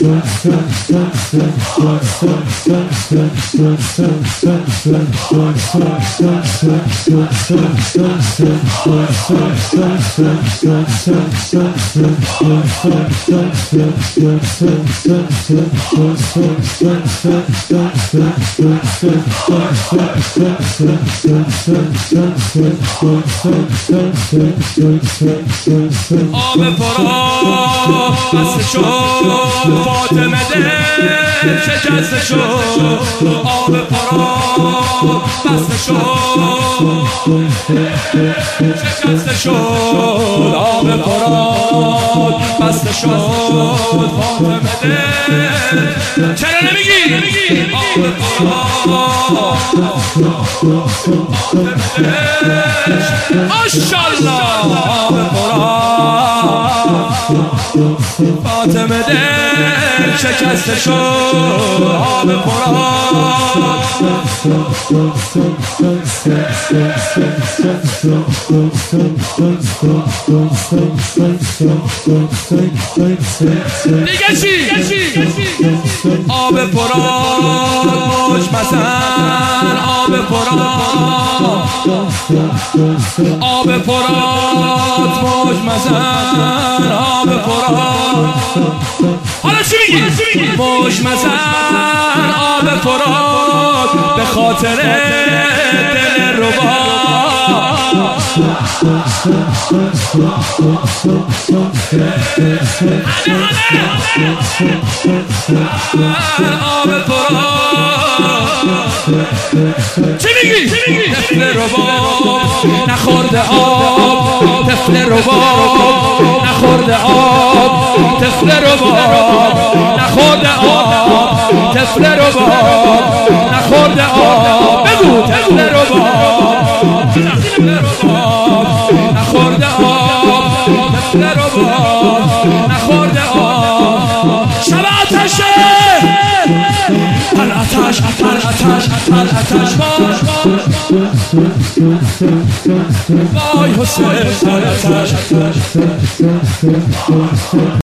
آب فرات بسته شد فاطمه دل شکسته شد آب فرات بسته شد شکسته شد آب فرات بسته شد فاطمه دل چرا نمیگی آب فرات ماشاءالله آب فرات فاطمه دل شکسته شد آب فرات دیگه چی؟ آب فرات مجمسن آب فرات آب فرات مجمسن آب فرات حالا چی میگی؟ مجمسن آب فرات به خاطر دل ربا آب فرات چی میگی؟ طفل رباب نخورده آب طفل رباب نخورده آب طفل رباب نخورده آب طفل رباب نخورده آب بگو طفل رباب نخورده آب طفل رباب نخورده آب شب آتشه الاتش وای حسین الاتش